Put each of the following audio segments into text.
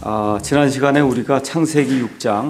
지난 시간에 우리가 창세기 6장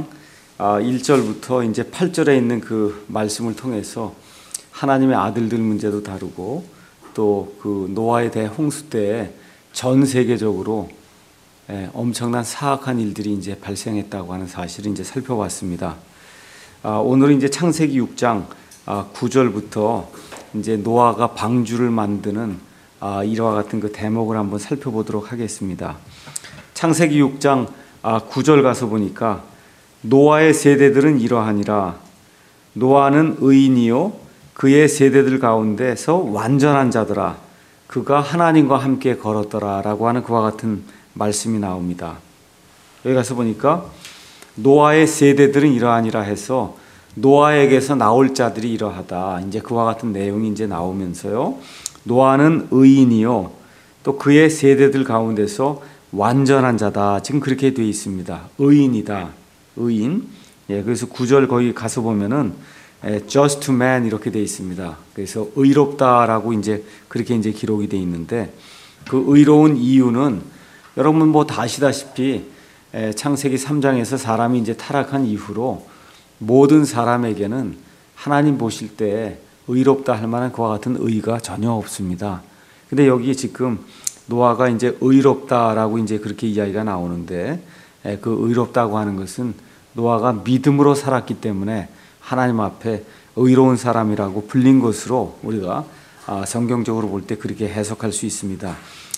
1절부터 이제 8절에 있는 그 말씀을 통해서 하나님의 아들들 문제도 다루고 또 그 노아에 대해 홍수 때에 전 세계적으로 엄청난 사악한 일들이 이제 발생했다고 하는 사실을 이제 살펴봤습니다. 오늘은 이제 창세기 6장 9절부터 이제 노아가 방주를 만드는 이와 같은 그 대목을 한번 살펴보도록 하겠습니다. 창세기 6장 9절 가서 보니까 노아의 세대들은 이러하니라. 노아는 의인이요 그의 세대들 가운데서 완전한 자더라. 그가 하나님과 함께 걸었더라 라고 하는 그와 같은 말씀이 나옵니다. 여기 가서 보니까 노아의 세대들은 이러하니라 해서 노아에게서 나올 자들이 이러하다. 이제 그와 같은 내용이 이제 나오면서요. 노아는 의인이요 또 그의 세대들 가운데서 완전한 자다. 지금 그렇게 되어 있습니다. 의인이다. 의인. 그래서 9절 거기 가서 보면은 just man 이렇게 되어 있습니다. 그래서 의롭다라고 이제 그렇게 이제 기록이 되어 있는데 그 의로운 이유는 여러분 뭐 다 아시다시피 창세기 3장에서 사람이 이제 타락한 이후로 모든 사람에게는 하나님 보실 때 의롭다 할 만한 그와 같은 의가 전혀 없습니다. 근데 여기 지금 노아가 이제 의롭다라고 이제 그렇게 이야기가 나오는데 그 의롭다고 하는 것은 노아가 믿음으로 살았기 때문에 하나님 앞에 의로운 사람이라고 불린 것으로 우리가 성경적으로 볼 때 그렇게 해석할 수 있습니다.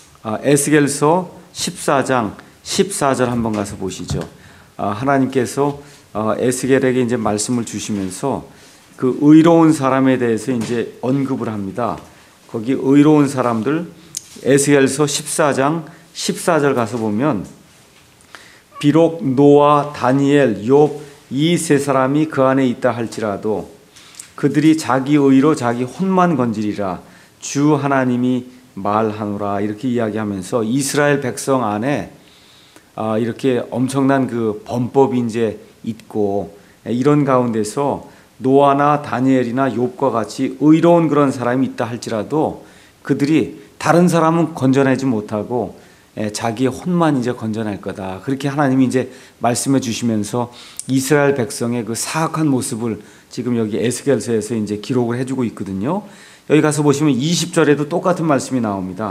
에스겔서 14장 14절 한번 가서 보시죠. 하나님께서 에스겔에게 이제 말씀을 주시면서 그 의로운 사람에 대해서 이제 언급을 합니다. 거기 의로운 사람들 에스겔서 14장 14절 가서 보면 비록 노아, 다니엘, 욥 이 세 사람이 그 안에 있다 할지라도 그들이 자기 의로 자기 혼만 건지리라 주 하나님이 말하노라 이렇게 이야기하면서 이스라엘 백성 안에 이렇게 엄청난 그 범법이 이제 있고 이런 가운데서 노아나 다니엘이나 욥과 같이 의로운 그런 사람이 있다 할지라도 그들이 다른 사람은 건져내지 못하고 자기의 혼만 이제 건져낼 거다. 그렇게 하나님이 이제 말씀해 주시면서 이스라엘 백성의 그 사악한 모습을 지금 여기 에스겔서에서 이제 기록을 해주고 있거든요. 여기 가서 보시면 20절에도 똑같은 말씀이 나옵니다.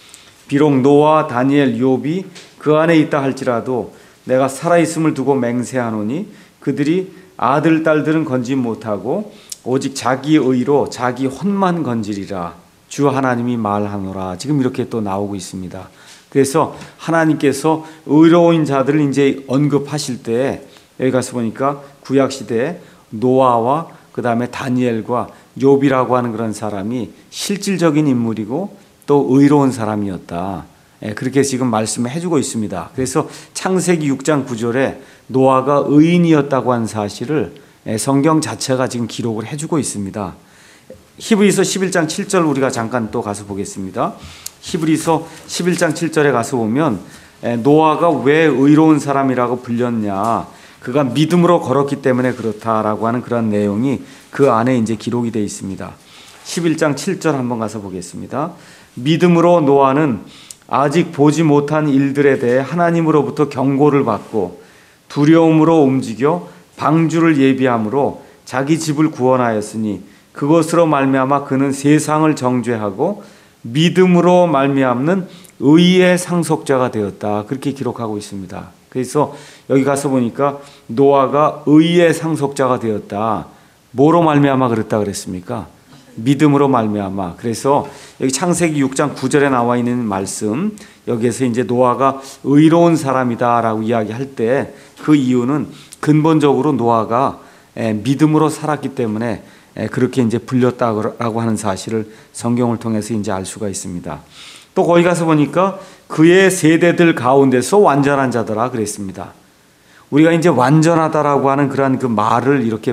비록 노아, 다니엘, 욥이 그 안에 있다 할지라도 내가 살아있음을 두고 맹세하노니 그들이 아들, 딸들은 건지 못하고 오직 자기 의로 자기 혼만 건지리라 주 하나님이 말하노라. 지금 이렇게 또 나오고 있습니다. 그래서 하나님께서 의로운 자들을 이제 언급하실 때 여기 가서 보니까 구약 시대에 노아와 그 다음에 다니엘과 욥이라고 하는 그런 사람이 실질적인 인물이고 또 의로운 사람이었다. 그렇게 지금 말씀을 해주고 있습니다. 그래서 창세기 6장 9절에 노아가 의인이었다고 하는 사실을 성경 자체가 지금 기록을 해주고 있습니다. 히브리서 11장 7절 우리가 잠깐 또 가서 보겠습니다. 히브리서 11장 7절에 가서 보면 노아가 왜 의로운 사람이라고 불렸냐 그가 믿음으로 걸었기 때문에 그렇다라고 하는 그런 내용이 그 안에 이제 기록이 되어 있습니다. 11장 7절 한번 가서 보겠습니다. 믿음으로 노아는 아직 보지 못한 일들에 대해 하나님으로부터 경고를 받고 두려움으로 움직여 방주를 예비함으로 자기 집을 구원하였으니 그것으로 말미암아 그는 세상을 정죄하고 믿음으로 말미암는 의의 상속자가 되었다. 그렇게 기록하고 있습니다. 그래서 여기 가서 보니까 노아가 의의 상속자가 되었다. 뭐로 말미암아 그랬다 그랬습니까? 믿음으로 말미암아. 그래서 여기 창세기 6장 9절에 나와 있는 말씀 여기에서 이제 노아가 의로운 사람이다라고 이야기할 때 그 이유는 근본적으로 노아가 믿음으로 살았기 때문에 그렇게 이제 불렸다고 하는 사실을 성경을 통해서 이제 알 수가 있습니다. 또 거기 가서 보니까 그의 세대들 가운데서 완전한 자더라 그랬습니다. 우리가 이제 완전하다라고 하는 그런 그 말을 이렇게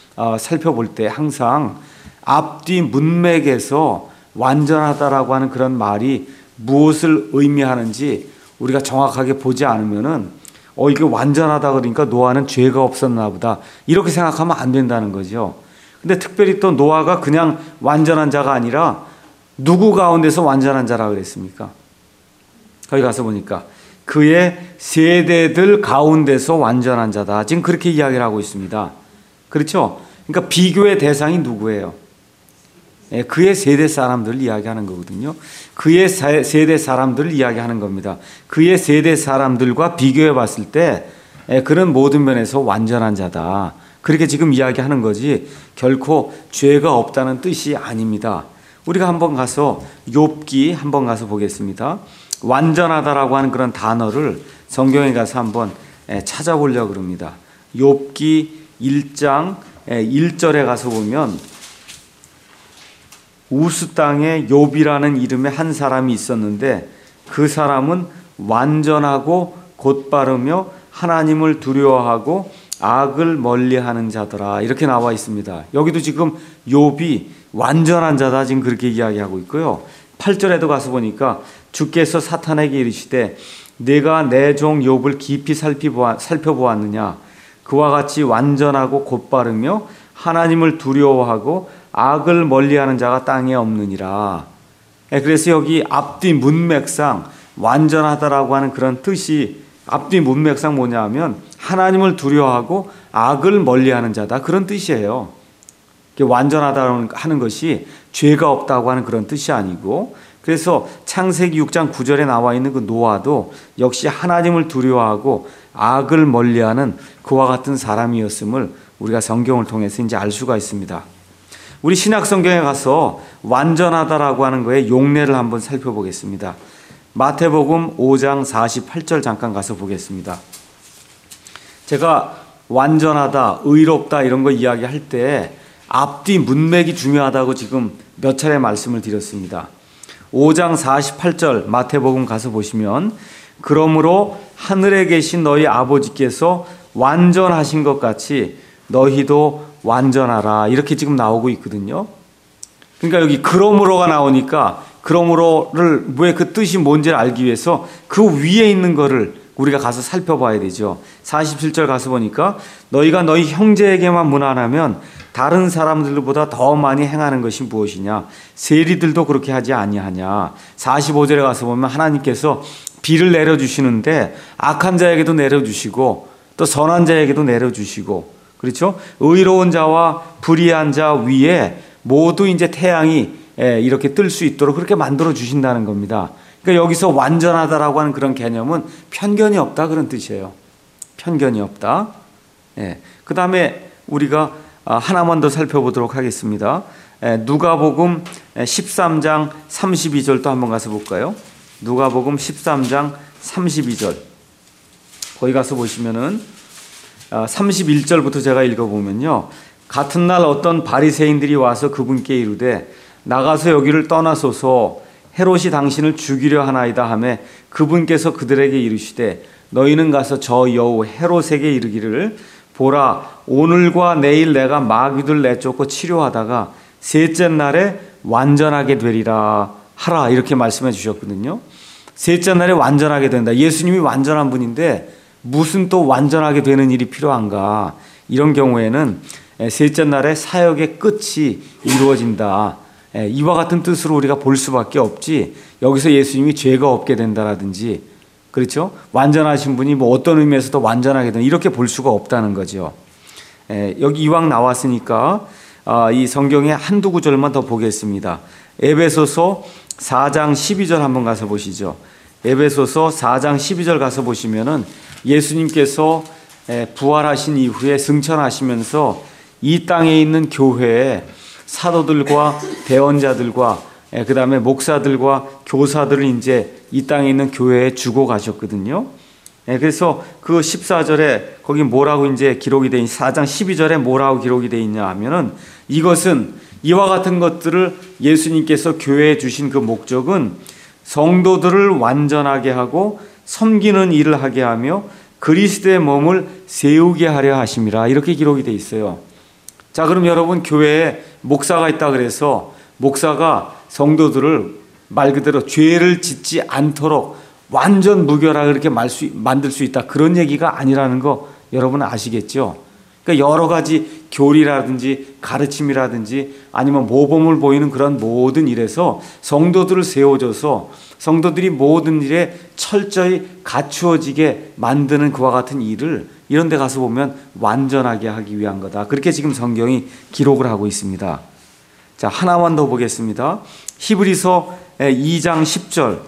살펴볼 때 항상 앞뒤 문맥에서 완전하다라고 하는 그런 말이 무엇을 의미하는지 우리가 정확하게 보지 않으면은 이게 완전하다 그러니까 노아는 죄가 없었나 보다 이렇게 생각하면 안 된다는 거죠. 근데 특별히 또 노아가 그냥 완전한 자가 아니라 누구 가운데서 완전한 자라 그랬습니까? 거기 가서 보니까 그의 세대들 가운데서 완전한 자다. 지금 그렇게 이야기를 하고 있습니다. 그렇죠? 그러니까 비교의 대상이 누구예요? 그의 세대 사람들을 이야기하는 거거든요. 그의 세대 사람들을 이야기하는 겁니다. 그의 세대 사람들과 비교해 봤을 때 그는 모든 면에서 완전한 자다. 그렇게 지금 이야기하는 거지 결코 죄가 없다는 뜻이 아닙니다. 우리가 한번 가서 욥기 한번 가서 보겠습니다. 완전하다라고 하는 그런 단어를 성경에 가서 한번 찾아보려고 그럽니다. 욥기 1장 1절에 가서 보면 우스 땅에 욥이라는 이름의 한 사람이 있었는데 그 사람은 완전하고 곧바르며 하나님을 두려워하고 악을 멀리하는 자더라. 이렇게 나와 있습니다. 여기도 지금 욥이 완전한 자다 지금 그렇게 이야기하고 있고요. 8절에도 가서 보니까 주께서 사탄에게 이르시되 내가 내 종 욥을 깊이 살펴보았느냐 그와 같이 완전하고 곧바르며 하나님을 두려워하고 악을 멀리하는 자가 땅에 없느니라. 그래서 여기 앞뒤 문맥상 완전하다라고 하는 그런 뜻이 앞뒤 문맥상 뭐냐 하면 하나님을 두려워하고 악을 멀리하는 자다 그런 뜻이에요. 완전하다는 하는 것이 죄가 없다고 하는 그런 뜻이 아니고 그래서 창세기 6장 9절에 나와 있는 그 노아도 역시 하나님을 두려워하고 악을 멀리하는 그와 같은 사람이었음을 우리가 성경을 통해서 이제 알 수가 있습니다. 우리 신약 성경에 가서 완전하다라고 하는 거에 용례를 한번 살펴보겠습니다. 마태복음 5장 48절 잠깐 가서 보겠습니다. 제가 완전하다, 의롭다 이런 거 이야기할 때 앞뒤 문맥이 중요하다고 지금 몇 차례 말씀을 드렸습니다. 5장 48절 마태복음 가서 보시면 그러므로 하늘에 계신 너희 아버지께서 완전하신 것 같이 너희도 완전하라 이렇게 지금 나오고 있거든요. 그러니까 여기 그러므로가 나오니까 그러므로를 왜 그 뜻이 뭔지를 알기 위해서 그 위에 있는 거를 우리가 가서 살펴봐야 되죠. 47절 가서 보니까 너희가 너희 형제에게만 무난하면 다른 사람들보다 더 많이 행하는 것이 무엇이냐? 세리들도 그렇게 하지 아니하냐? 45절에 가서 보면 하나님께서 비를 내려주시는데 악한 자에게도 내려주시고 또 선한 자에게도 내려주시고 그렇죠? 의로운 자와 불의한 자 위에 모두 이제 태양이 이렇게 뜰 수 있도록 그렇게 만들어 주신다는 겁니다. 그러니까 여기서 완전하다라고 하는 그런 개념은 편견이 없다 그런 뜻이에요. 편견이 없다. 그 다음에 우리가 하나만 더 살펴보도록 하겠습니다. 누가복음 13장 32절도 한번 가서 볼까요? 누가복음 13장 32절 거기 가서 보시면은 31절부터 제가 읽어보면요. 같은 날 어떤 바리새인들이 와서 그분께 이르되 나가서 여기를 떠나소서 헤롯이 당신을 죽이려 하나이다 하매 그분께서 그들에게 이르시되 너희는 가서 저 여우 헤롯에게 이르기를 보라 오늘과 내일 내가 마귀들 내쫓고 치료하다가 셋째 날에 완전하게 되리라 하라 이렇게 말씀해 주셨거든요. 셋째 날에 완전하게 된다. 예수님이 완전한 분인데 무슨 또 완전하게 되는 일이 필요한가? 이런 경우에는 셋째 날에 사역의 끝이 이루어진다. 이와 같은 뜻으로 우리가 볼 수밖에 없지 여기서 예수님이 죄가 없게 된다라든지 그렇죠? 완전하신 분이 뭐 어떤 의미에서 더 완전하게 된다 이렇게 볼 수가 없다는 거죠. 여기 이왕 나왔으니까 이 성경의 한두 구절만 더 보겠습니다. 에베소서 4장 12절 한번 가서 보시죠. 에베소서 4장 12절 가서 보시면은 예수님께서 부활하신 이후에 승천하시면서 이 땅에 있는 교회에 사도들과 대언자들과 그 다음에 목사들과 교사들을 이제 이 땅에 있는 교회에 주고 가셨거든요. 그래서 그 14절에 거기 뭐라고 이제 기록이 되어 4장 12절에 뭐라고 기록이 되어 있냐 하면은 이것은 이와 같은 것들을 예수님께서 교회에 주신 그 목적은 성도들을 완전하게 하고 섬기는 일을 하게 하며 그리스도의 몸을 세우게 하려 하심이라 이렇게 기록이 되어 있어요. 자, 그럼 여러분 교회에 목사가 있다 그래서 목사가 성도들을 말 그대로 죄를 짓지 않도록 완전 무결하게 이렇게 만들 수 있다 그런 얘기가 아니라는 거 여러분 아시겠죠? 그러니까 여러 가지 교리라든지 가르침이라든지 아니면 모범을 보이는 그런 모든 일에서 성도들을 세워줘서 성도들이 모든 일에 철저히 갖추어지게 만드는 그와 같은 일을 이런 데 가서 보면 완전하게 하기 위한 거다. 그렇게 지금 성경이 기록을 하고 있습니다. 자, 하나만 더 보겠습니다. 히브리서 2장 10절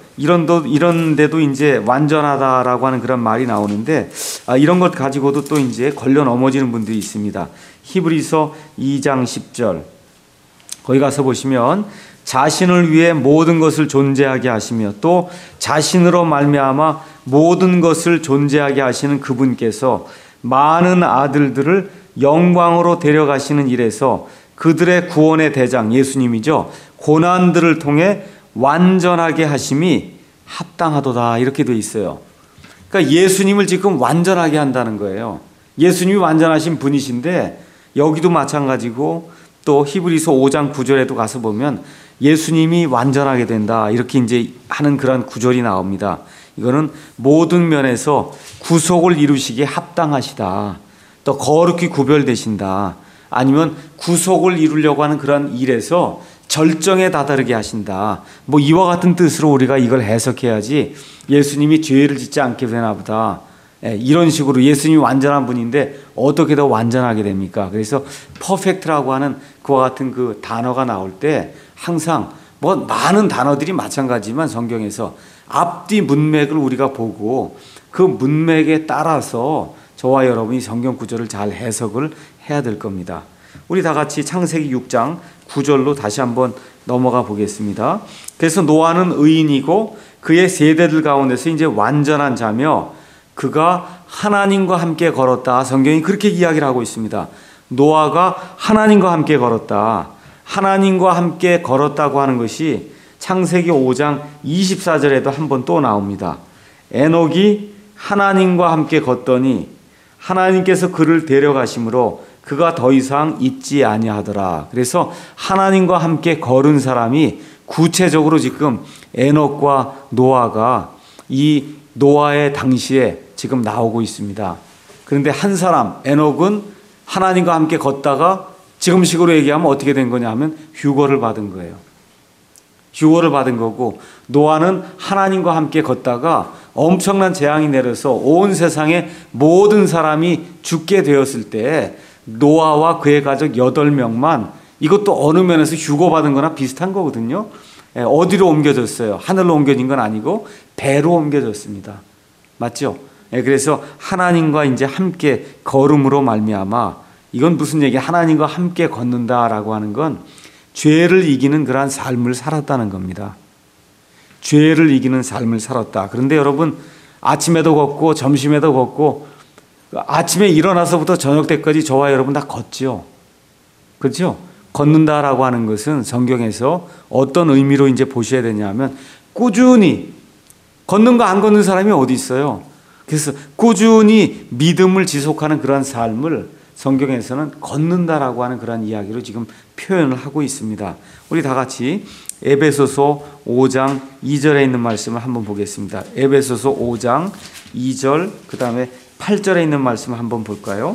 이런 데도 이제 완전하다라고 하는 그런 말이 나오는데 이런 것 가지고도 또 이제 걸려 넘어지는 분들이 있습니다. 히브리서 2장 10절 거기 가서 보시면 자신을 위해 모든 것을 존재하게 하시며 또 자신으로 말미암아 모든 것을 존재하게 하시는 그분께서 많은 아들들을 영광으로 데려가시는 일에서 그들의 구원의 대장 예수님이죠. 고난들을 통해 완전하게 하심이 합당하도다 이렇게 돼 있어요. 그러니까 예수님을 지금 완전하게 한다는 거예요. 예수님이 완전하신 분이신데 여기도 마찬가지고 또 히브리서 5장 9절에도 가서 보면 예수님이 완전하게 된다 이렇게 이제 하는 그런 구절이 나옵니다. 이거는 모든 면에서 구속을 이루시기에 합당하시다. 또 거룩히 구별되신다. 아니면 구속을 이루려고 하는 그런 일에서 절정에 다다르게 하신다. 뭐 이와 같은 뜻으로 우리가 이걸 해석해야지 예수님이 죄를 짓지 않게 되나 보다. 이런 식으로 예수님이 완전한 분인데 어떻게 더 완전하게 됩니까? 그래서 퍼펙트라고 하는 그와 같은 그 단어가 나올 때 항상 뭐 많은 단어들이 마찬가지지만 성경에서 앞뒤 문맥을 우리가 보고 그 문맥에 따라서 저와 여러분이 성경 구절을 잘 해석을 해야 될 겁니다. 우리 다 같이 창세기 6장 9절로 다시 한번 넘어가 보겠습니다. 그래서 노아는 의인이고 그의 세대들 가운데서 이제 완전한 자며 그가 하나님과 함께 걸었다. 성경이 그렇게 이야기를 하고 있습니다. 노아가 하나님과 함께 걸었다. 하나님과 함께 걸었다고 하는 것이 창세기 5장 24절에도 한번 또 나옵니다. 에녹이 하나님과 함께 걷더니 하나님께서 그를 데려가심으로 그가 더 이상 있지 아니하더라. 그래서 하나님과 함께 걸은 사람이 구체적으로 지금 에녹과 노아가 이 노아의 당시에 지금 나오고 있습니다. 그런데 한 사람 에녹은 하나님과 함께 걷다가 지금식으로 얘기하면 어떻게 된 거냐 하면 휴거를 받은 거예요. 휴거를 받은 거고 노아는 하나님과 함께 걷다가 엄청난 재앙이 내려서 온 세상의 모든 사람이 죽게 되었을 때 노아와 그의 가족 8명만 이것도 어느 면에서 휴거받은 거나 비슷한 거거든요. 어디로 옮겨졌어요? 하늘로 옮겨진 건 아니고 배로 옮겨졌습니다. 맞죠? 그래서 하나님과 이제 함께 걸음으로 말미암아 이건 무슨 얘기야? 하나님과 함께 걷는다라고 하는 건 죄를 이기는 그러한 삶을 살았다는 겁니다. 죄를 이기는 삶을 살았다. 그런데 여러분 아침에도 걷고 점심에도 걷고 아침에 일어나서부터 저녁 때까지 저와 여러분 다 걷죠. 그렇죠? 걷는다라고 하는 것은 성경에서 어떤 의미로 이제 보셔야 되냐면 꾸준히 걷는 거 안 걷는 사람이 어디 있어요? 그래서 꾸준히 믿음을 지속하는 그러한 삶을 성경에서는 걷는다라고 하는 그런 이야기로 지금 표현을 하고 있습니다. 우리 다 같이 에베소서 5장 2절에 있는 말씀을 한번 보겠습니다. 에베소서 5장 2절 그 다음에 8절에 있는 말씀을 한번 볼까요?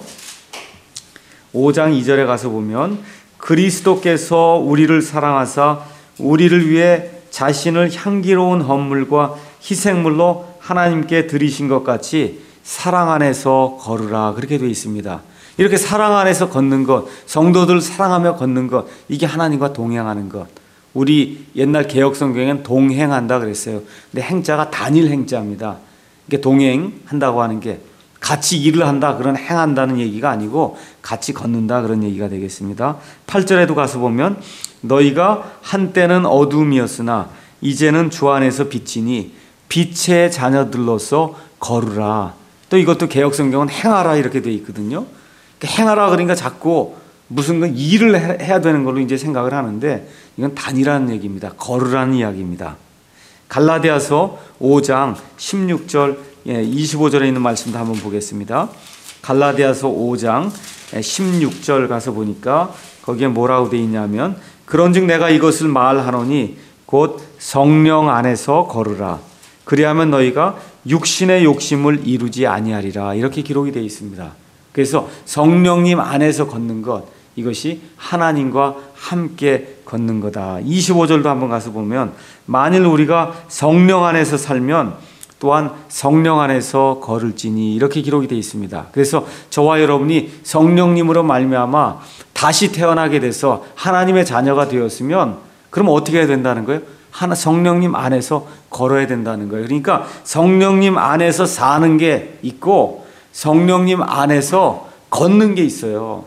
5장 2절에 가서 보면 그리스도께서 우리를 사랑하사 우리를 위해 자신을 향기로운 헌물과 희생물로 하나님께 드리신 것 같이 사랑 안에서 걸으라 그렇게 되어 있습니다. 이렇게 사랑 안에서 걷는 것, 성도들 사랑하며 걷는 것, 이게 하나님과 동행하는 것. 우리 옛날 개역 성경에는 동행한다 그랬어요. 근데 행자가 단일 행자입니다. 이게 동행한다고 하는 게 같이 일을 한다 그런 행한다는 얘기가 아니고 같이 걷는다 그런 얘기가 되겠습니다. 8절에도 가서 보면 너희가 한때는 어둠이었으나 이제는 주 안에서 빛이니 빛의 자녀들로서 걸으라. 또 이것도 개역 성경은 행하라 이렇게 되어 있거든요. 행하라 그러니까 자꾸 무슨 일을 해야 되는 걸로 이제 생각을 하는데 이건 단이라는 얘기입니다. 걸으라는 이야기입니다. 갈라디아서 5장 16절 25절에 있는 말씀도 한번 보겠습니다. 갈라디아서 5장 16절 가서 보니까 거기에 뭐라고 되어 있냐면 그런즉 내가 이것을 말하노니 곧 성령 안에서 걸으라. 그리하면 너희가 육신의 욕심을 이루지 아니하리라. 이렇게 기록이 되어 있습니다. 그래서 성령님 안에서 걷는 것 이것이 하나님과 함께 걷는 거다. 25절도 한번 가서 보면 만일 우리가 성령 안에서 살면 또한 성령 안에서 걸을지니 이렇게 기록이 되어 있습니다. 그래서 저와 여러분이 성령님으로 말미암아 다시 태어나게 돼서 하나님의 자녀가 되었으면 그럼 어떻게 해야 된다는 거예요? 성령님 안에서 걸어야 된다는 거예요. 그러니까 성령님 안에서 사는 게 있고 성령님 안에서 걷는 게 있어요.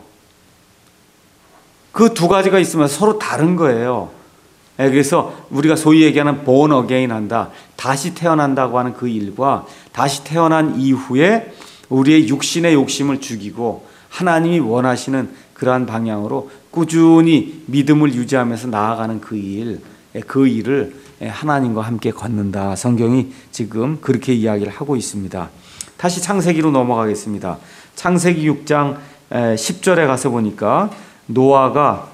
그 두 가지가 있으면 서로 다른 거예요. 그래서 우리가 소위 얘기하는 born again 한다. 다시 태어난다고 하는 그 일과 다시 태어난 이후에 우리의 육신의 욕심을 죽이고 하나님이 원하시는 그러한 방향으로 꾸준히 믿음을 유지하면서 나아가는 그 일을 하나님과 함께 걷는다. 성경이 지금 그렇게 이야기를 하고 있습니다. 다시 창세기로 넘어가겠습니다. 창세기 6장 10절에 가서 보니까 노아가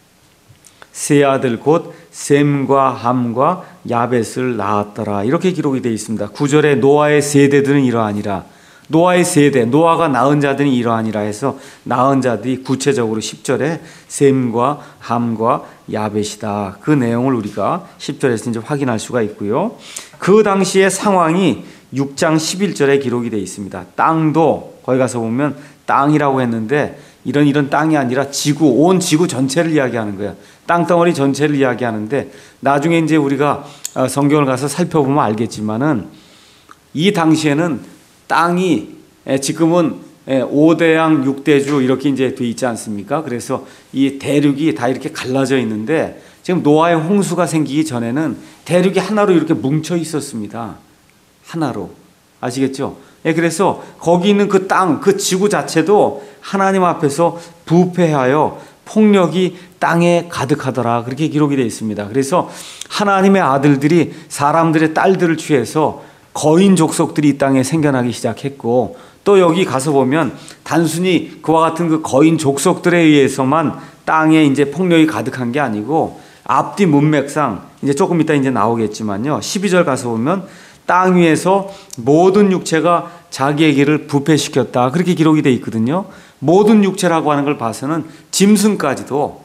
세 아들 곧 셈과 함과 야벳을 낳았더라. 이렇게 기록이 되어 있습니다. 9절에 노아의 세대들은 이러하니라. 노아의 세대, 노아가 낳은 자들이 이러하니라 해서 낳은 자들이 구체적으로 10절에 셈과 함과 야벳이다. 그 내용을 우리가 10절에서 이제 확인할 수가 있고요. 그 당시의 상황이 6장 11절에 기록이 되어 있습니다. 땅도 거기 가서 보면 땅이라고 했는데 이런 땅이 아니라 지구, 온 지구 전체를 이야기하는 거예요. 땅덩어리 전체를 이야기하는데 나중에 이제 우리가 성경을 가서 살펴보면 알겠지만은 이 당시에는 땅이 지금은 5대양 6대주 이렇게 이제 돼 있지 않습니까? 그래서 이 대륙이 다 이렇게 갈라져 있는데 지금 노아의 홍수가 생기기 전에는 대륙이 하나로 이렇게 뭉쳐 있었습니다. 하나로. 아시겠죠? 그래서 거기 있는 그 땅, 그 지구 자체도 하나님 앞에서 부패하여 폭력이 땅에 가득하더라. 그렇게 기록이 되어 있습니다. 그래서 하나님의 아들들이 사람들의 딸들을 취해서 거인 족속들이 이 땅에 생겨나기 시작했고 또 여기 가서 보면 단순히 그와 같은 그 거인 족속들에 의해서만 땅에 이제 폭력이 가득한 게 아니고 앞뒤 문맥상 이제 조금 이따 이제 나오겠지만요. 12절 가서 보면 땅 위에서 모든 육체가 자기의 길을 부패시켰다. 그렇게 기록이 되어 있거든요. 모든 육체라고 하는 걸 봐서는 짐승까지도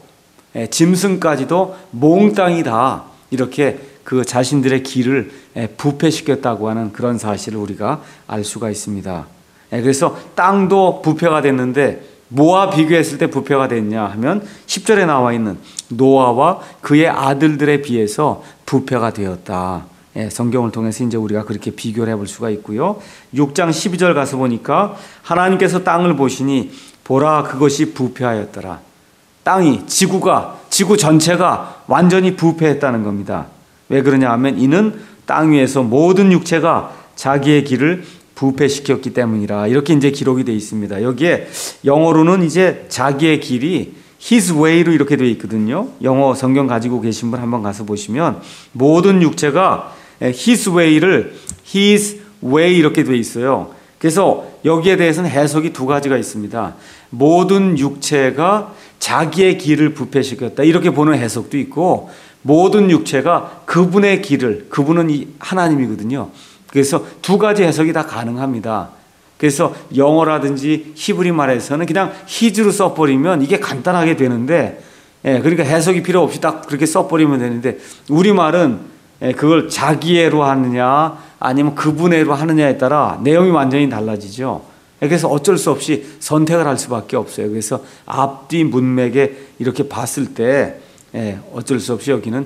몽땅이다. 이렇게 그 자신들의 길을 부패시켰다고 하는 그런 사실을 우리가 알 수가 있습니다. 그래서 땅도 부패가 됐는데 뭐와 비교했을 때 부패가 됐냐 하면 10절에 나와 있는 노아와 그의 아들들에 비해서 부패가 되었다. 성경을 통해서 이제 우리가 그렇게 비교를 해볼 수가 있고요. 6장 12절 가서 보니까 하나님께서 땅을 보시니 보라 그것이 부패하였더라. 땅이 지구 전체가 완전히 부패했다는 겁니다. 왜 그러냐 하면 이는 땅 위에서 모든 육체가 자기의 길을 부패시켰기 때문이라. 이렇게 이제 기록이 되어 있습니다. 여기에 영어로는 이제 자기의 길이 His way로 이렇게 되어 있거든요. 영어 성경 가지고 계신 분 한번 가서 보시면 모든 육체가 His way를 His way 이렇게 되어 있어요. 그래서 여기에 대해서는 해석이 두 가지가 있습니다. 모든 육체가 자기의 길을 부패시켰다. 이렇게 보는 해석도 있고 모든 육체가 그분의 길을, 그분은 하나님이거든요. 그래서 두 가지 해석이 다 가능합니다. 그래서 영어라든지 히브리 말에서는 그냥 히즈로 써버리면 이게 간단하게 되는데, 그러니까 해석이 필요 없이 딱 그렇게 써버리면 되는데, 우리말은 그걸 자기애로 하느냐 아니면 그분애로 하느냐에 따라 내용이 완전히 달라지죠. 그래서 어쩔 수 없이 선택을 할 수밖에 없어요. 그래서 앞뒤 문맥에 이렇게 봤을 때 어쩔 수 없이 여기는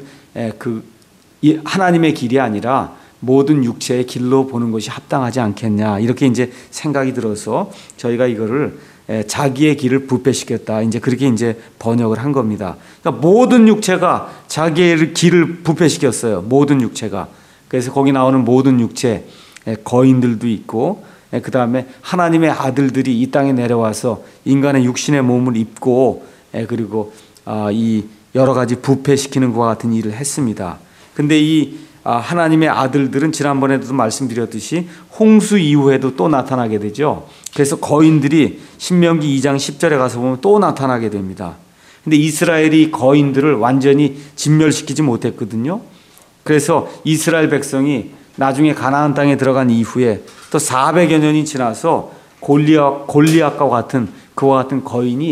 하나님의 길이 아니라 모든 육체의 길로 보는 것이 합당하지 않겠냐 이렇게 이제 생각이 들어서 저희가 이거를 자기의 길을 부패시켰다 이제 그렇게 이제 번역을 한 겁니다. 그러니까 모든 육체가 자기의 길을 부패시켰어요. 모든 육체가. 그래서 거기 나오는 모든 육체 거인들도 있고 그 다음에 하나님의 아들들이 이 땅에 내려와서 인간의 육신의 몸을 입고 그리고 이 여러 가지 부패시키는 것과 같은 일을 했습니다. 근데 이 하나님의 아들들은 지난번에도 말씀드렸듯이 홍수 이후에도 또 나타나게 되죠. 그래서 거인들이 신명기 2장 10절에 가서 보면 또 나타나게 됩니다. 근데 이스라엘이 거인들을 완전히 진멸시키지 못했거든요. 그래서 이스라엘 백성이 나중에 가나안 땅에 들어간 이후에 또 400여 년이 지나서 골리앗과 같은 그와 같은 거인이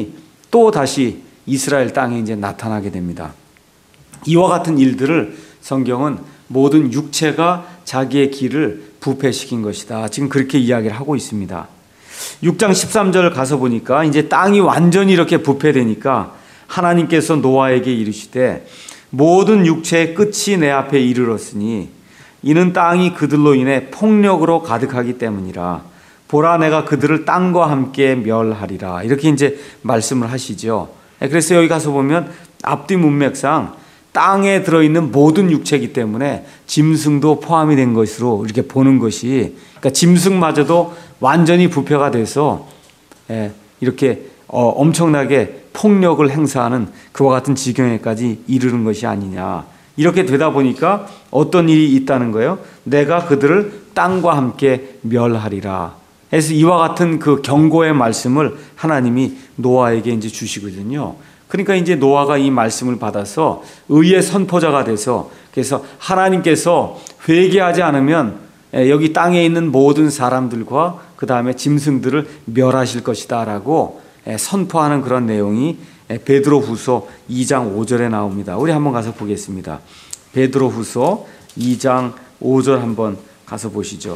또 다시 이스라엘 땅에 이제 나타나게 됩니다. 이와 같은 일들을 성경은 모든 육체가 자기의 길을 부패시킨 것이다. 지금 그렇게 이야기를 하고 있습니다. 6장 13절 가서 보니까 이제 땅이 완전히 이렇게 부패되니까 하나님께서 노아에게 이르시되 모든 육체의 끝이 내 앞에 이르렀으니 이는 땅이 그들로 인해 폭력으로 가득하기 때문이라. 보라, 내가 그들을 땅과 함께 멸하리라. 이렇게 이제 말씀을 하시죠. 그래서 여기 가서 보면 앞뒤 문맥상 땅에 들어있는 모든 육체이기 때문에 짐승도 포함이 된 것으로 이렇게 보는 것이, 그러니까 짐승마저도 완전히 부패가 돼서 이렇게 엄청나게 폭력을 행사하는 그와 같은 지경에까지 이르는 것이 아니냐. 이렇게 되다 보니까 어떤 일이 있다는 거예요. 내가 그들을 땅과 함께 멸하리라. 그래서 이와 같은 그 경고의 말씀을 하나님이 노아에게 이제 주시거든요. 그러니까 이제 노아가 이 말씀을 받아서 의의 선포자가 돼서, 그래서 하나님께서 회개하지 않으면 여기 땅에 있는 모든 사람들과 그 다음에 짐승들을 멸하실 것이다 라고 선포하는 그런 내용이 베드로후서 2장 5절에 나옵니다. 우리 한번 가서 보겠습니다. 베드로후서 2장 5절 한번 가서 보시죠.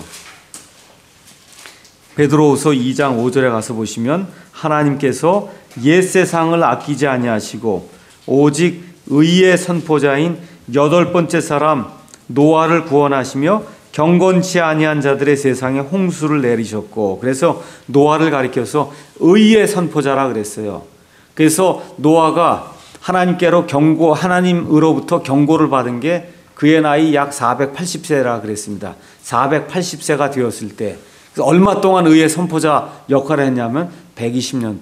베드로후서 2장 5절에 가서 보시면 하나님께서 옛 세상을 아끼지 아니하시고 오직 의의 선포자인 여덟 번째 사람 노아를 구원하시며 경건치 아니한 자들의 세상에 홍수를 내리셨고, 그래서 노아를 가리켜서 의의 선포자라 그랬어요. 그래서 노아가 하나님으로부터 경고를 받은 게 그의 나이 약 480세라 그랬습니다. 480세가 되었을 때 얼마 동안 의의 선포자 역할을 했냐면 120년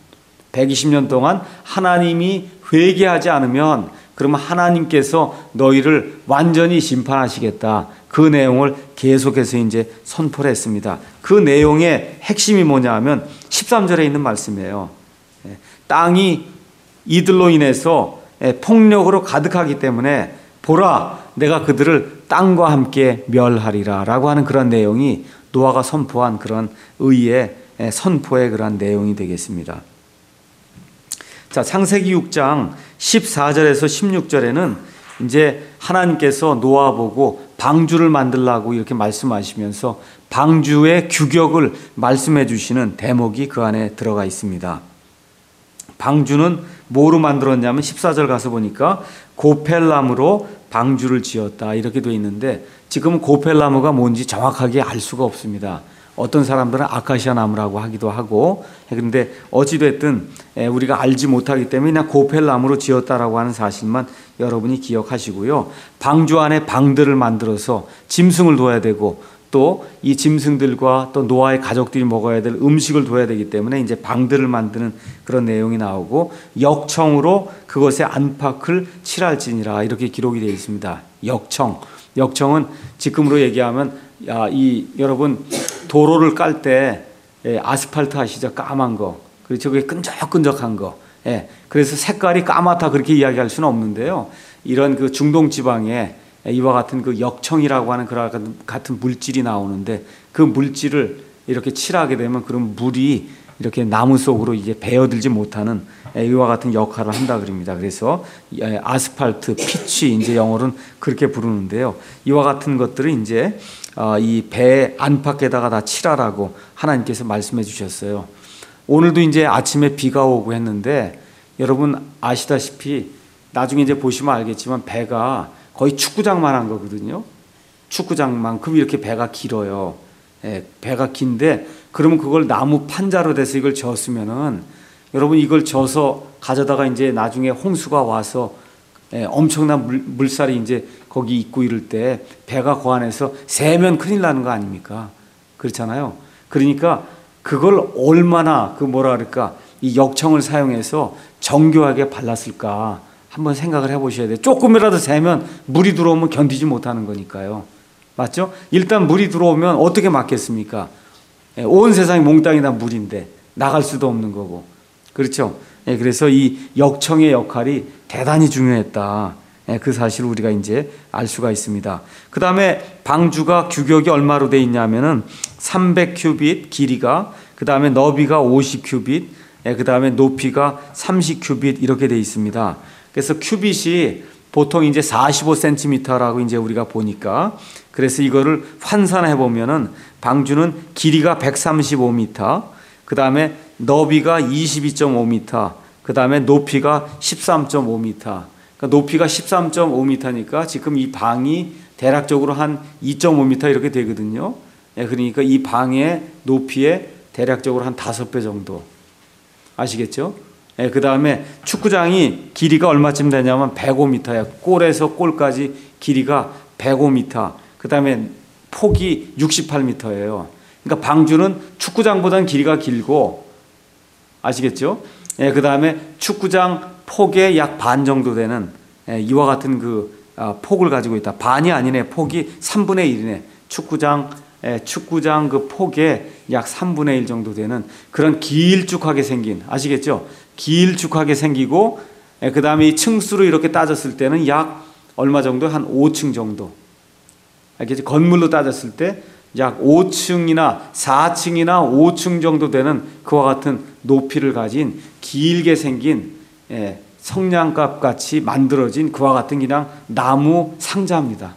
동안 하나님이 회개하지 않으면 그러면 하나님께서 너희를 완전히 심판하시겠다. 그 내용을 계속해서 이제 선포를 했습니다. 그 내용의 핵심이 뭐냐 하면 13절에 있는 말씀이에요. 땅이 이들로 인해서 폭력으로 가득하기 때문에 보라, 내가 그들을 땅과 함께 멸하리라 라고 하는 그런 내용이 노아가 선포한 그런 의의 선포의 그런 내용이 되겠습니다. 자, 창세기 6장 14절에서 16절에는 이제 하나님께서 노아 보고 방주를 만들라고 이렇게 말씀하시면서 방주의 규격을 말씀해 주시는 대목이 그 안에 들어가 있습니다. 방주는 뭐로 만들었냐면 14절 가서 보니까 고펠나무로 방주를 지었다 이렇게 돼 있는데, 지금은 고펠나무가 뭔지 정확하게 알 수가 없습니다. 어떤 사람들은 아카시아 나무라고 하기도 하고, 그런데 어찌됐든 우리가 알지 못하기 때문에 그냥 고펠나무로 지었다라고 하는 사실만 여러분이 기억하시고요. 방주 안에 방들을 만들어서 짐승을 둬야 되고, 또 이 짐승들과 또 노아의 가족들이 먹어야 될 음식을 둬야 되기 때문에 이제 방들을 만드는 그런 내용이 나오고, 역청으로 그것에 안팎을 칠할지니라 이렇게 기록이 되어 있습니다. 역청은 지금으로 얘기하면 여러분 도로를 깔 때 아스팔트 아시죠? 까만 거. 그렇죠? 그게 끈적끈적한 거. 그래서 색깔이 까맣다 그렇게 이야기할 수는 없는데요. 이런 그 중동 지방에 이와 같은 그 역청이라고 하는 그런 같은 물질이 나오는데, 그 물질을 이렇게 칠하게 되면 그런 물이 이렇게 나무 속으로 이제 배어들지 못하는 이와 같은 역할을 한다 그럽니다. 그래서 아스팔트, 피치 이제 영어로는 그렇게 부르는데요. 이와 같은 것들을 이제 이 배 안팎에다가 다 칠하라고 하나님께서 말씀해 주셨어요. 오늘도 이제 아침에 비가 오고 했는데, 여러분 아시다시피 나중에 이제 보시면 알겠지만 배가 거의 축구장만한 거거든요. 축구장만큼 이렇게 배가 길어요. 배가 긴데, 그러면 그걸 나무 판자로 돼서 이걸 졌으면은 여러분 이걸 져서 가져다가 이제 나중에 홍수가 와서 엄청난 물살이 이제 거기 있고 이럴 때 배가 그 안에서 새면 큰일 나는 거 아닙니까? 그렇잖아요. 그러니까 그걸 얼마나 이 역청을 사용해서 정교하게 발랐을까 한번 생각을 해보셔야 돼요. 조금이라도 새면 물이 들어오면 견디지 못하는 거니까요. 맞죠? 일단 물이 들어오면 어떻게 막겠습니까? 온 세상이 몽땅이 다 물인데 나갈 수도 없는 거고. 그렇죠? 그래서 이 역청의 역할이 대단히 중요했다. 그 사실을 우리가 이제 알 수가 있습니다. 그 다음에 방주가 규격이 얼마로 돼 있냐면은 300큐빗 길이가, 그 다음에 너비가 50큐빗, 그 다음에 높이가 30규빗 이렇게 되어 있습니다. 그래서 규빗이 보통 이제 45cm라고 이제 우리가 보니까, 그래서 이거를 환산해 보면은 방주는 길이가 135m, 그 다음에 너비가 22.5m, 그 다음에 높이가 13.5m. 그러니까 높이가 13.5m니까 지금 이 방이 대략적으로 한 2.5m 이렇게 되거든요. 그러니까 이 방의 높이에 대략적으로 한 5배 정도. 아시겠죠? 그 다음에 축구장이 길이가 얼마쯤 되냐면 105m야. 골에서 골까지 길이가 105m. 그 다음에 폭이 68m예요. 그러니까 방주는 축구장보다는 길이가 길고, 아시겠죠? 그 다음에 축구장 폭의 약 반 정도 되는 이와 같은 그 폭을 가지고 있다. 반이 아니네. 폭이 3분의 1이네. 축구장 그 폭의 약 3분의 1 정도 되는 그런 길쭉하게 생긴, 아시겠죠? 길쭉하게 생기고, 그 다음에 이 층수로 이렇게 따졌을 때는 약 얼마 정도? 한 5층 정도. 알겠죠? 건물로 따졌을 때 약 5층이나 4층이나 5층 정도 되는 그와 같은 높이를 가진 길게 생긴 성냥갑 같이 만들어진 그와 같은 그냥 나무 상자입니다.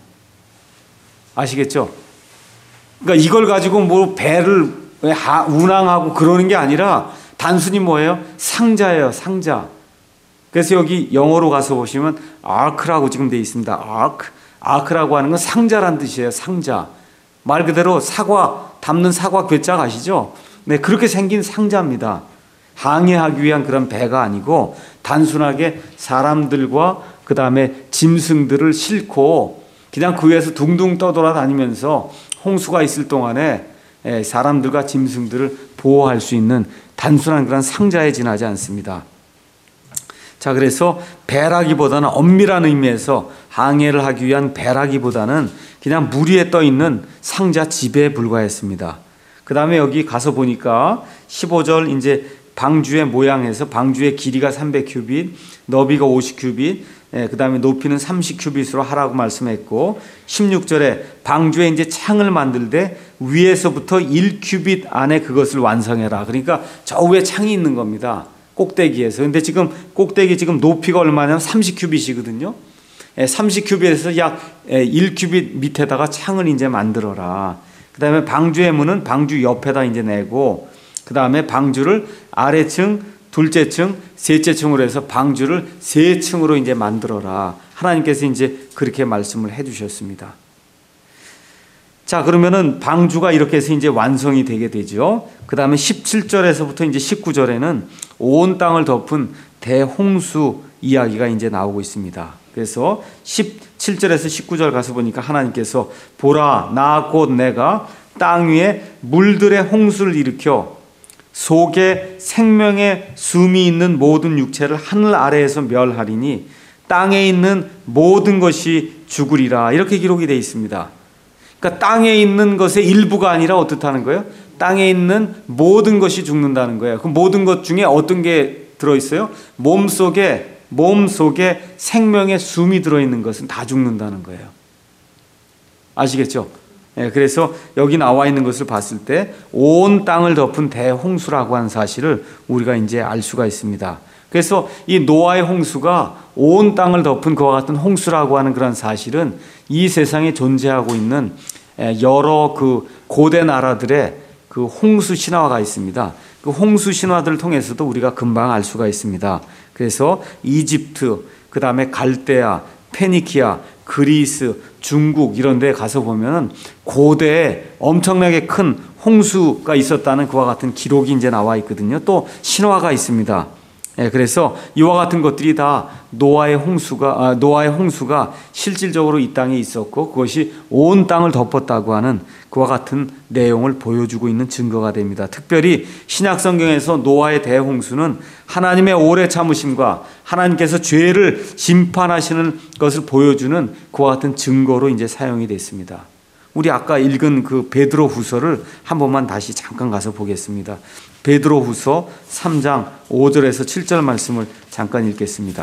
아시겠죠? 그러니까 이걸 가지고 뭐 배를 운항하고 그러는 게 아니라 단순히 뭐예요? 상자예요, 상자. 그래서 여기 영어로 가서 보시면 아크라고 지금 되어 있습니다. 아크라고 하는 건 상자란 뜻이에요, 상자. 말 그대로 사과, 담는 사과 괴짝 아시죠? 네, 그렇게 생긴 상자입니다. 항해하기 위한 그런 배가 아니고 단순하게 사람들과 그 다음에 짐승들을 싣고 그냥 그 위에서 둥둥 떠돌아다니면서 홍수가 있을 동안에 사람들과 짐승들을 보호할 수 있는 단순한 그런 상자에 지나지 않습니다. 자, 그래서 배라기보다는 엄밀한 의미에서 항해를 하기 위한 배라기보다는 그냥 물 위에 떠 있는 상자 지배에 불과했습니다. 그 다음에 여기 가서 보니까 15절 이제 방주의 모양에서 방주의 길이가 300규빗, 너비가 50규빗, 그 다음에 높이는 30규빗으로 하라고 말씀했고, 16절에 방주에 이제 창을 만들되 위에서부터 1규빗 안에 그것을 완성해라. 그러니까 저 위에 창이 있는 겁니다. 꼭대기에서. 근데 지금 꼭대기 지금 높이가 얼마냐면 30규빗이거든요. 30규빗에서 약 1규빗 밑에다가 창을 이제 만들어라. 그 다음에 방주의 문은 방주 옆에다 이제 내고, 그 다음에 방주를 아래층, 둘째 층, 셋째 층으로 해서 방주를 3층으로 이제 만들어라. 하나님께서 이제 그렇게 말씀을 해 주셨습니다. 자, 그러면은 방주가 이렇게 해서 이제 완성이 되게 되죠. 그 다음에 17절에서부터 이제 19절에는 온 땅을 덮은 대홍수 이야기가 이제 나오고 있습니다. 그래서 17절에서 19절 가서 보니까 하나님께서 보라, 나 곧 내가 땅 위에 물들의 홍수를 일으켜 속에 생명의 숨이 있는 모든 육체를 하늘 아래에서 멸하리니 땅에 있는 모든 것이 죽으리라. 이렇게 기록이 되어 있습니다. 그러니까 땅에 있는 것의 일부가 아니라 어떻다는 거예요? 땅에 있는 모든 것이 죽는다는 거예요. 그 모든 것 중에 어떤 게 들어있어요? 몸속에 생명의 숨이 들어있는 것은 다 죽는다는 거예요. 아시겠죠? 그래서 여기 나와 있는 것을 봤을 때 온 땅을 덮은 대홍수라고 하는 사실을 우리가 이제 알 수가 있습니다. 그래서 이 노아의 홍수가 온 땅을 덮은 그와 같은 홍수라고 하는 그런 사실은 이 세상에 존재하고 있는 여러 그 고대 나라들의 그 홍수 신화가 있습니다. 그 홍수 신화들을 통해서도 우리가 금방 알 수가 있습니다. 그래서 이집트, 그 다음에 갈대아, 페니키아, 그리스, 중국 이런 데 가서 보면 고대에 엄청나게 큰 홍수가 있었다는 그와 같은 기록이 이제 나와 있거든요. 또 신화가 있습니다. 그래서 이와 같은 것들이 다 노아의 홍수가 실질적으로 이 땅에 있었고 그것이 온 땅을 덮었다고 하는 그와 같은 내용을 보여주고 있는 증거가 됩니다. 특별히 신약 성경에서 노아의 대홍수는 하나님의 오래 참으심과 하나님께서 죄를 심판하시는 것을 보여주는 그와 같은 증거로 이제 사용이 됐습니다. 우리 아까 읽은 그 베드로후서를 한 번만 다시 잠깐 가서 보겠습니다. 베드로후서 3장 5절에서 7절 말씀을 잠깐 읽겠습니다.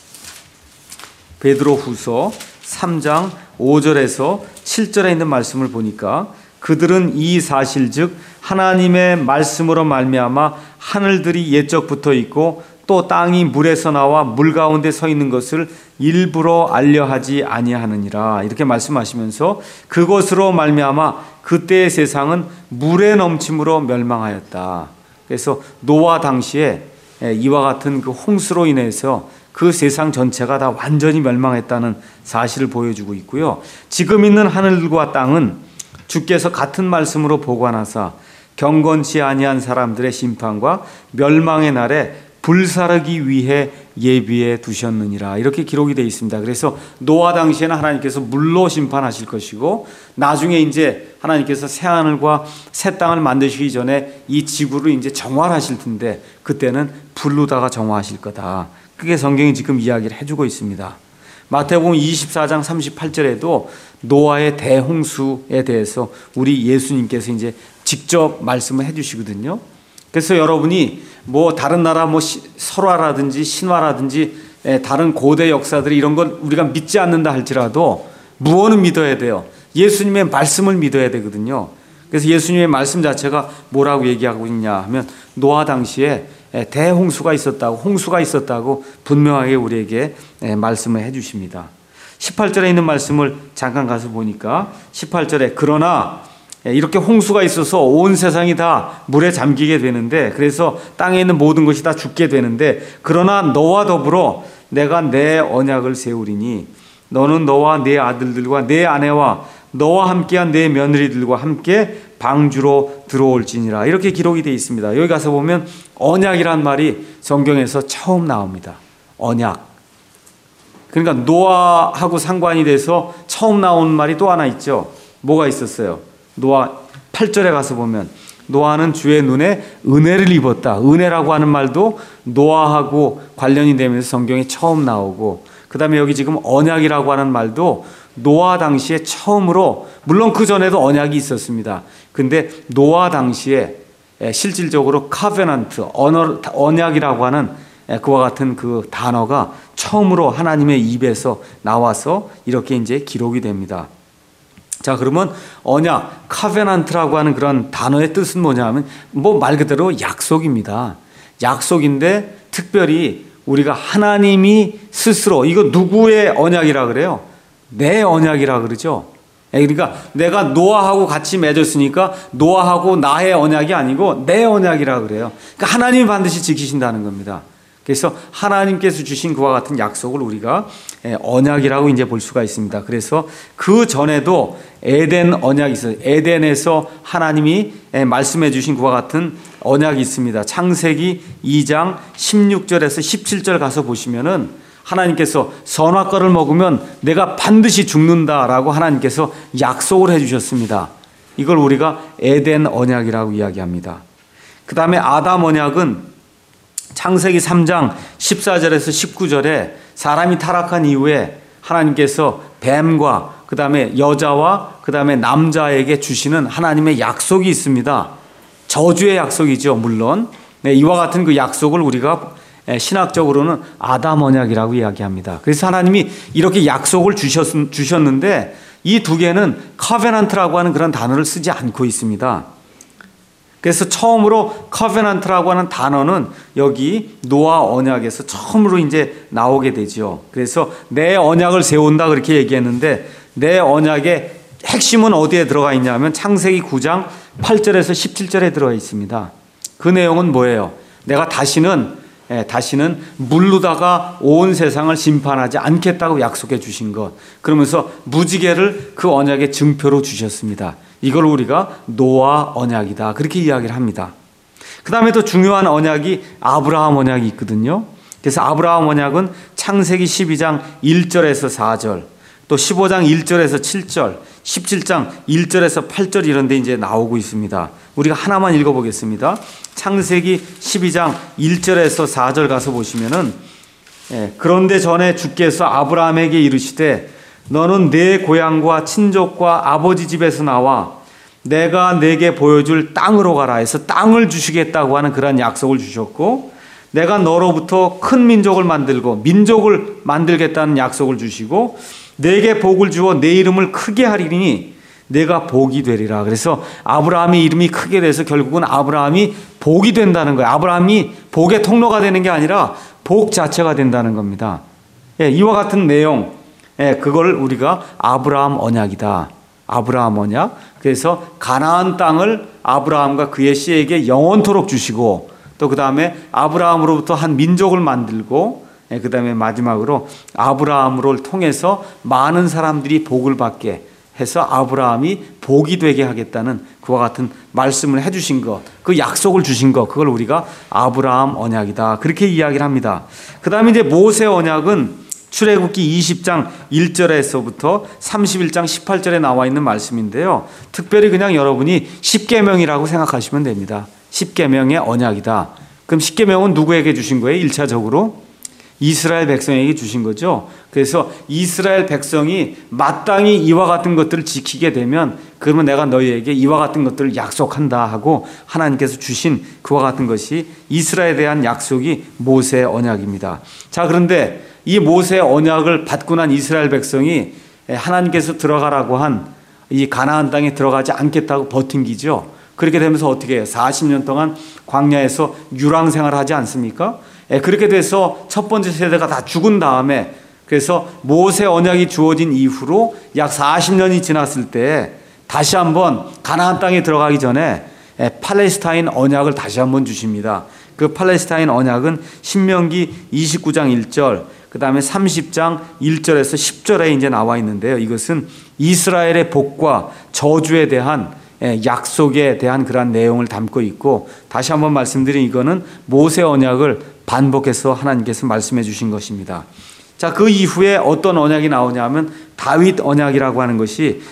베드로후서 3장 5절에서 7절에 있는 말씀을 보니까 그들은 이 사실 즉 하나님의 말씀으로 말미암아 하늘들이 옛적부터 있고 또 땅이 물에서 나와 물 가운데 서 있는 것을 일부러 알려하지 아니하느니라. 이렇게 말씀하시면서 그것으로 말미암아 그때의 세상은 물에 넘침으로 멸망하였다. 그래서 노아 당시에 이와 같은 그 홍수로 인해서 그 세상 전체가 다 완전히 멸망했다는 사실을 보여주고 있고요. 지금 있는 하늘과 땅은 주께서 같은 말씀으로 보관하사 경건치 아니한 사람들의 심판과 멸망의 날에 불사르기 위해 예비해 두셨느니라. 이렇게 기록이 되어 있습니다. 그래서 노아 당시에는 하나님께서 물로 심판하실 것이고 나중에 이제 하나님께서 새 하늘과 새 땅을 만드시기 전에 이 지구를 이제 정화하실 텐데 그때는 불로다가 정화하실 거다. 그게 성경이 지금 이야기를 해주고 있습니다. 마태복음 24장 38절에도 노아의 대홍수에 대해서 우리 예수님께서 이제 직접 말씀을 해주시거든요. 그래서 여러분이 뭐 다른 나라 뭐 설화라든지 신화라든지 다른 고대 역사들이 이런 건 우리가 믿지 않는다 할지라도 무엇은 믿어야 돼요? 예수님의 말씀을 믿어야 되거든요. 그래서 예수님의 말씀 자체가 뭐라고 얘기하고 있냐 하면 노아 당시에 대홍수가 있었다고, 홍수가 있었다고 분명하게 우리에게 말씀을 해 주십니다. 18절에 있는 말씀을 잠깐 가서 보니까 18절에 그러나 이렇게 홍수가 있어서 온 세상이 다 물에 잠기게 되는데 그래서 땅에 있는 모든 것이 다 죽게 되는데 그러나 너와 더불어 내가 내 언약을 세우리니 너는 너와 네 아들들과 네 아내와 너와 함께한 네 며느리들과 함께 방주로 들어올지니라. 이렇게 기록이 되어 있습니다. 여기 가서 보면 언약이란 말이 성경에서 처음 나옵니다. 언약. 그러니까 노아하고 상관이 돼서 처음 나오는 말이 또 하나 있죠. 뭐가 있었어요? 노아 8절에 가서 보면 노아는 주의 눈에 은혜를 입었다. 은혜라고 하는 말도 노아하고 관련이 되면서 성경에 처음 나오고 그 다음에 여기 지금 언약이라고 하는 말도 노아 당시에 처음으로 물론 그 전에도 언약이 있었습니다. 근데 노아 당시에 실질적으로 카베넌트 언약이라고 하는 그와 같은 그 단어가 처음으로 하나님의 입에서 나와서 이렇게 이제 기록이 됩니다. 자, 그러면 언약, 카베넌트라고 하는 그런 단어의 뜻은 뭐냐 하면 뭐 말 그대로 약속입니다. 약속인데 특별히 우리가 하나님이 스스로 이거 누구의 언약이라 그래요? 내 언약이라 그러죠. 그러니까 내가 노아하고 같이 맺었으니까 노아하고 나의 언약이 아니고 내 언약이라 그래요. 그러니까 하나님이 반드시 지키신다는 겁니다. 그래서 하나님께서 주신 그와 같은 약속을 우리가 언약이라고 이제 볼 수가 있습니다. 그래서 그 전에도 에덴 언약이 있어요. 에덴에서 하나님이 말씀해 주신 그와 같은 언약이 있습니다. 창세기 2장 16절에서 17절 가서 보시면은 하나님께서 선악과를 먹으면 내가 반드시 죽는다라고 하나님께서 약속을 해 주셨습니다. 이걸 우리가 에덴 언약이라고 이야기합니다. 그 다음에 아담 언약은 창세기 3장 14절에서 19절에 사람이 타락한 이후에 하나님께서 뱀과 그 다음에 여자와 그 다음에 남자에게 주시는 하나님의 약속이 있습니다. 저주의 약속이죠, 물론. 이와 같은 그 약속을 우리가 신학적으로는 아담 언약이라고 이야기합니다. 그래서 하나님이 이렇게 약속을 주셨는데 이 두 개는 커베넌트라고 하는 그런 단어를 쓰지 않고 있습니다. 그래서 처음으로 커베넌트라고 하는 단어는 여기 노아 언약에서 처음으로 이제 나오게 되죠. 그래서 내 언약을 세운다 그렇게 얘기했는데 내 언약의 핵심은 어디에 들어가 있냐면 창세기 9장 8절에서 17절에 들어가 있습니다. 그 내용은 뭐예요? 내가 다시는 물로다가 온 세상을 심판하지 않겠다고 약속해 주신 것. 그러면서 무지개를 그 언약의 증표로 주셨습니다. 이걸 우리가 노아 언약이다 그렇게 이야기를 합니다. 그 다음에 또 중요한 언약이 아브라함 언약이 있거든요. 그래서 아브라함 언약은 창세기 12장 1절에서 4절 또 15장 1절에서 7절 17장 1절에서 8절 이런 데 이제 나오고 있습니다. 우리가 하나만 읽어보겠습니다. 창세기 12장 1절에서 4절 가서 보시면은 그런데 전에 주께서 아브라함에게 이르시되 너는 내 고향과 친족과 아버지 집에서 나와 내가 내게 보여줄 땅으로 가라 해서 땅을 주시겠다고 하는 그런 약속을 주셨고 내가 너로부터 큰 민족을 만들고 민족을 만들겠다는 약속을 주시고 내게 복을 주어 내 이름을 크게 하리니 내가 복이 되리라. 그래서 아브라함의 이름이 크게 돼서 결국은 아브라함이 복이 된다는 거예요. 아브라함이 복의 통로가 되는 게 아니라 복 자체가 된다는 겁니다. 예, 이와 같은 내용, 예, 그걸 우리가 아브라함 언약이다. 아브라함 언약. 그래서 가나안 땅을 아브라함과 그의 씨에게 영원토록 주시고, 또 그 다음에 아브라함으로부터 한 민족을 만들고, 예, 그 다음에 마지막으로 아브라함을 통해서 많은 사람들이 복을 받게 해서 아브라함이 복이 되게 하겠다는 그와 같은 말씀을 해주신 것, 그 약속을 주신 것, 그걸 우리가 아브라함 언약이다. 그렇게 이야기를 합니다. 그 다음에 이제 모세 언약은 출애굽기 20장 1절에서부터 31장 18절에 나와 있는 말씀인데요. 특별히 그냥 여러분이 십계명이라고 생각하시면 됩니다. 십계명의 언약이다. 그럼 십계명은 누구에게 주신 거예요? 1차적으로 이스라엘 백성에게 주신 거죠. 그래서 이스라엘 백성이 마땅히 이와 같은 것들을 지키게 되면 그러면 내가 너희에게 이와 같은 것들을 약속한다 하고 하나님께서 주신 그와 같은 것이 이스라엘에 대한 약속이 모세의 언약입니다. 자, 그런데 이 모세의 언약을 받고 난 이스라엘 백성이 하나님께서 들어가라고 한 이 가나안 땅에 들어가지 않겠다고 버팅기죠. 그렇게 되면서 어떻게 해요? 40년 동안 광야에서 유랑 생활을 하지 않습니까? 그렇게 돼서 첫 번째 세대가 다 죽은 다음에, 그래서 모세 언약이 주어진 이후로 약 40년이 지났을 때 다시 한번 가나안 땅에 들어가기 전에 팔레스타인 언약을 다시 한번 주십니다. 그 팔레스타인 언약은 신명기 29장 1절, 그 다음에 30장 1절에서 10절에 이제 나와 있는데요. 이것은 이스라엘의 복과 저주에 대한 약속에 대한 그러한 내용을 담고 있고, 다시 한번 말씀드린 이거는 모세 언약을 반복해서 하나님께서 말씀해 주신 것입니다. 자, 그 이후에 어떤 언약이 나오냐면 다윗 언약이라고 하는 것이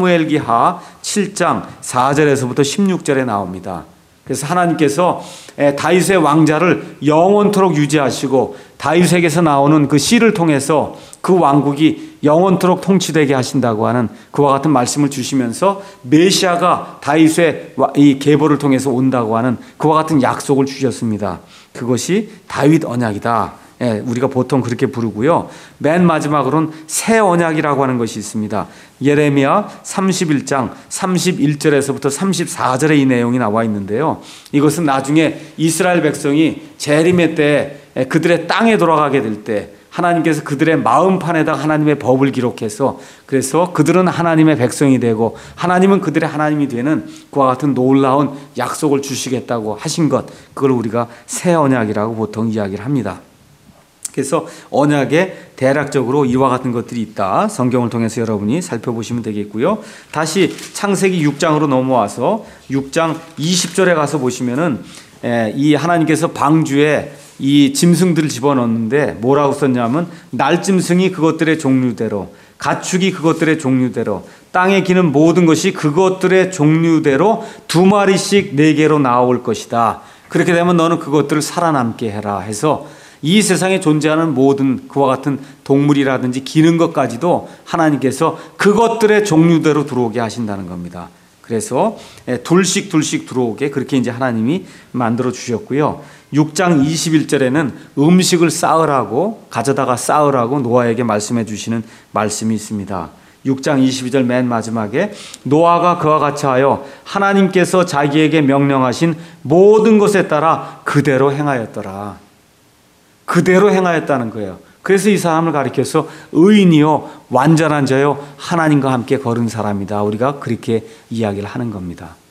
사무엘기하 7장 4절에서부터 16절에 나옵니다. 그래서 하나님께서 다윗의 왕자를 영원토록 유지하시고 다윗에게서 나오는 그 씨를 통해서 그 왕국이 영원토록 통치되게 하신다고 하는 그와 같은 말씀을 주시면서 메시아가 다윗의 이 계보를 통해서 온다고 하는 그와 같은 약속을 주셨습니다. 그것이 다윗 언약이다. 우리가 보통 그렇게 부르고요. 맨 마지막으로는 새 언약이라고 하는 것이 있습니다. 예레미야 31장 31절에서부터 34절에 이 내용이 나와 있는데요. 이것은 나중에 이스라엘 백성이 재림의 때 그들의 땅에 돌아가게 될 때 하나님께서 그들의 마음판에다 하나님의 법을 기록해서, 그래서 그들은 하나님의 백성이 되고 하나님은 그들의 하나님이 되는 그와 같은 놀라운 약속을 주시겠다고 하신 것, 그걸 우리가 새 언약이라고 보통 이야기를 합니다. 그래서 언약에 대략적으로 이와 같은 것들이 있다. 성경을 통해서 여러분이 살펴보시면 되겠고요. 다시 창세기 6장으로 넘어와서 6장 20절에 가서 보시면은 이 하나님께서 방주에 이 짐승들을 집어넣는데 뭐라고 썼냐면 날짐승이 그것들의 종류대로, 가축이 그것들의 종류대로, 땅에 기는 모든 것이 그것들의 종류대로 2마리씩 4개로 나올 것이다. 그렇게 되면 너는 그것들을 살아남게 해라 해서 이 세상에 존재하는 모든 그와 같은 동물이라든지 기는 것까지도 하나님께서 그것들의 종류대로 들어오게 하신다는 겁니다. 그래서 둘씩 들어오게 그렇게 이제 하나님이 만들어 주셨고요. 6장 21절에는 음식을 쌓으라고, 가져다가 쌓으라고 노아에게 말씀해 주시는 말씀이 있습니다. 6장 22절 맨 마지막에 노아가 그와 같이 하여 하나님께서 자기에게 명령하신 모든 것에 따라 그대로 행하였더라. 그대로 행하였다는 거예요. 그래서 이 사람을 가리켜서 의인이요 완전한 자요 하나님과 함께 걸은 사람이다. 우리가 그렇게 이야기를 하는 겁니다.